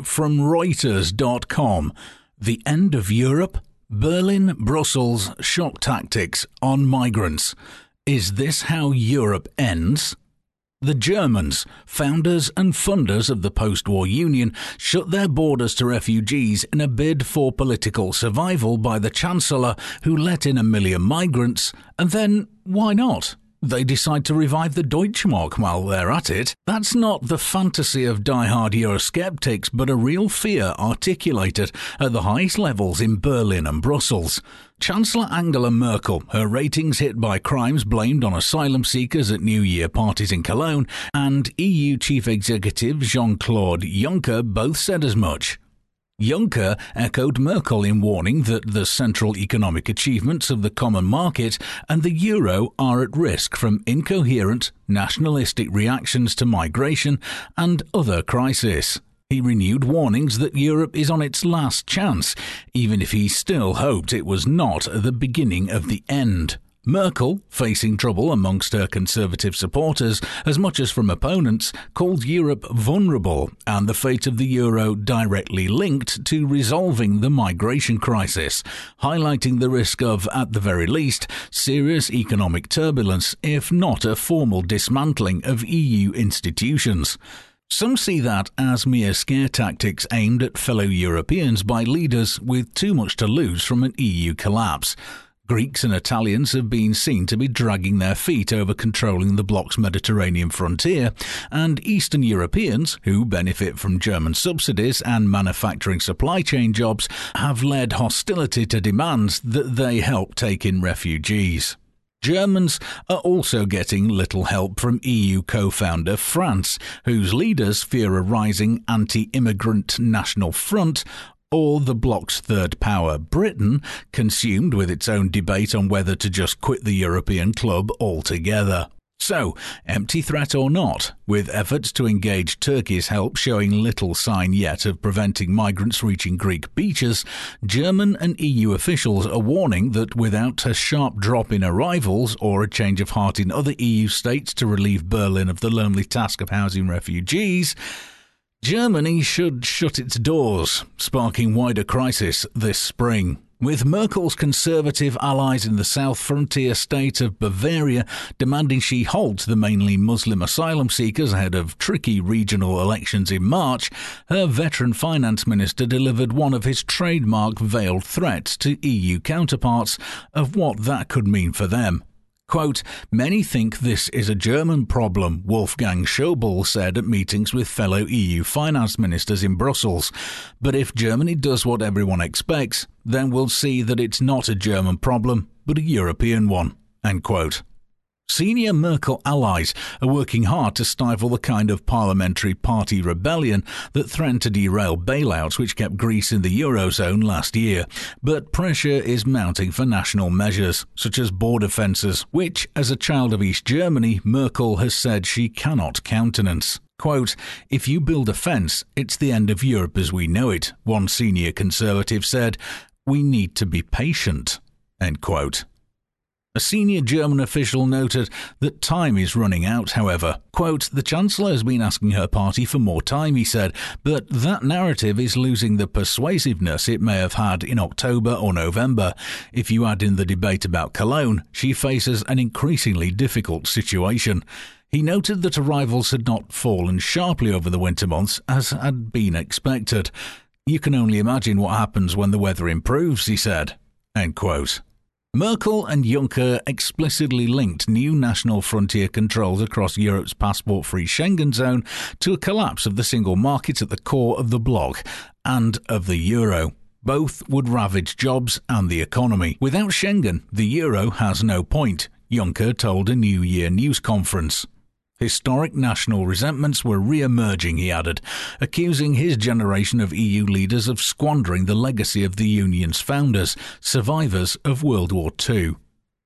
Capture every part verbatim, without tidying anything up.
from Reuters dot com. The end of Europe? Berlin, Brussels, shock tactics on migrants. Is this how Europe ends? The Germans, founders and funders of the post-war Union, shut their borders to refugees in a bid for political survival by the Chancellor, who let in a million migrants, and then, why not? They decide to revive the Deutschmark while they're at it. That's not the fantasy of die-hard Eurosceptics, but a real fear articulated at the highest levels in Berlin and Brussels. Chancellor Angela Merkel, her ratings hit by crimes blamed on asylum seekers at New Year parties in Cologne, and E U Chief Executive Jean-Claude Juncker both said as much. Juncker echoed Merkel in warning that the central economic achievements of the common market and the euro are at risk from incoherent, nationalistic reactions to migration and other crises. He renewed warnings that Europe is on its last chance, even if he still hoped it was not the beginning of the end. Merkel, facing trouble amongst her conservative supporters as much as from opponents, called Europe vulnerable and the fate of the euro directly linked to resolving the migration crisis, highlighting the risk of, at the very least, serious economic turbulence, if not a formal dismantling of E U institutions. Some see that as mere scare tactics aimed at fellow Europeans by leaders with too much to lose from an E U collapse. Greeks and Italians have been seen to be dragging their feet over controlling the bloc's Mediterranean frontier, and Eastern Europeans, who benefit from German subsidies and manufacturing supply chain jobs, have led hostility to demands that they help take in refugees. Germans are also getting little help from E U co-founder France, whose leaders fear a rising anti-immigrant national front, or the bloc's third power, Britain, consumed with its own debate on whether to just quit the European club altogether. So, empty threat or not, with efforts to engage Turkey's help showing little sign yet of preventing migrants reaching Greek beaches, German and E U officials are warning that without a sharp drop in arrivals or a change of heart in other E U states to relieve Berlin of the lonely task of housing refugees, Germany should shut its doors, sparking wider crisis this spring. With Merkel's conservative allies in the south frontier state of Bavaria demanding she halt the mainly Muslim asylum seekers ahead of tricky regional elections in March, her veteran finance minister delivered one of his trademark veiled threats to E U counterparts of what that could mean for them. Quote, "Many think this is a German problem," Wolfgang Schäuble said at meetings with fellow E U finance ministers in Brussels. "But if Germany does what everyone expects, then we'll see that it's not a German problem, but a European one." End quote. Senior Merkel allies are working hard to stifle the kind of parliamentary party rebellion that threatened to derail bailouts which kept Greece in the Eurozone last year. But pressure is mounting for national measures, such as border fences, which, as a child of East Germany, Merkel has said she cannot countenance. Quote, "If you build a fence, it's the end of Europe as we know it," one senior conservative said. "We need to be patient." End quote. A senior German official noted that time is running out, however. Quote, "The Chancellor has been asking her party for more time," he said, "but that narrative is losing the persuasiveness it may have had in October or November. If you add in the debate about Cologne, she faces an increasingly difficult situation." He noted that arrivals had not fallen sharply over the winter months, as had been expected. "You can only imagine what happens when the weather improves," he said. End quote. Merkel and Juncker explicitly linked new national frontier controls across Europe's passport-free Schengen zone to a collapse of the single market at the core of the bloc and of the euro. Both would ravage jobs and the economy. Without Schengen, the euro has no point, Juncker told a New Year news conference. Historic national resentments were re-emerging, he added, accusing his generation of E U leaders of squandering the legacy of the Union's founders, survivors of World War Two.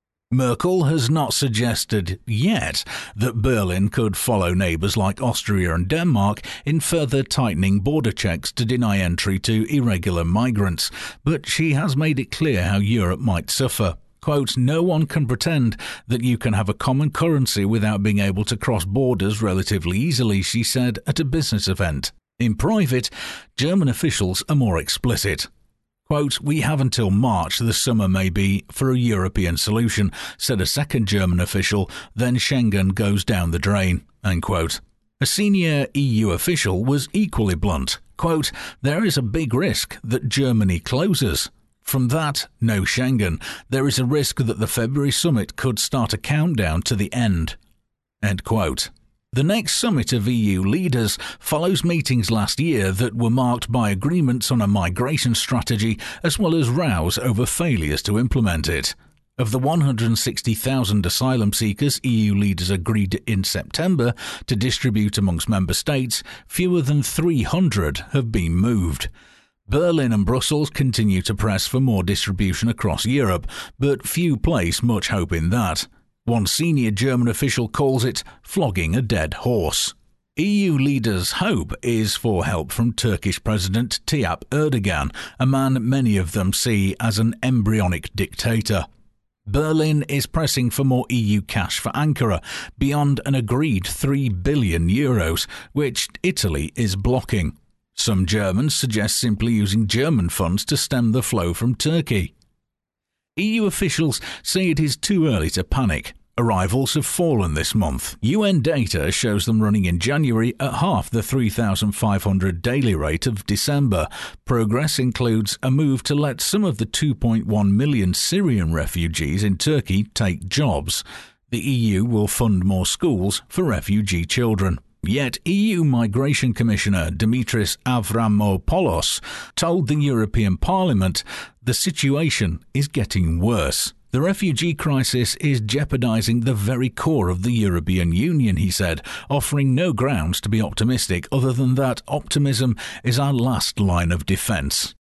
Merkel has not suggested yet that Berlin could follow neighbours like Austria and Denmark in further tightening border checks to deny entry to irregular migrants, but she has made it clear how Europe might suffer. Quote, "No one can pretend that you can have a common currency without being able to cross borders relatively easily," she said at a business event. In private, German officials are more explicit. Quote, "We have until March, the summer may be, for a European solution," said a second German official, "then Schengen goes down the drain." End quote. A senior E U official was equally blunt. Quote, "There is a big risk that Germany closes. From that, no Schengen. There is a risk that the February summit could start a countdown to the end." End quote. The next summit of E U leaders follows meetings last year that were marked by agreements on a migration strategy as well as rows over failures to implement it. Of the one hundred sixty thousand asylum seekers E U leaders agreed in September to distribute amongst member states, fewer than three hundred have been moved. Berlin and Brussels continue to press for more distribution across Europe, but few place much hope in that. One senior German official calls it flogging a dead horse. E U leaders' hope is for help from Turkish President Tayyip Erdogan, a man many of them see as an embryonic dictator. Berlin is pressing for more E U cash for Ankara, beyond an agreed three billion euros, which Italy is blocking. Some Germans suggest simply using German funds to stem the flow from Turkey. E U officials say it is too early to panic. Arrivals have fallen this month. U N data shows them running in January at half the three thousand five hundred daily rate of December. Progress includes a move to let some of the two point one million Syrian refugees in Turkey take jobs. The E U will fund more schools for refugee children. Yet E U Migration Commissioner Dimitris Avramopoulos told the European Parliament the situation is getting worse. The refugee crisis is jeopardizing the very core of the European Union, he said, offering no grounds to be optimistic other than that optimism is our last line of defense.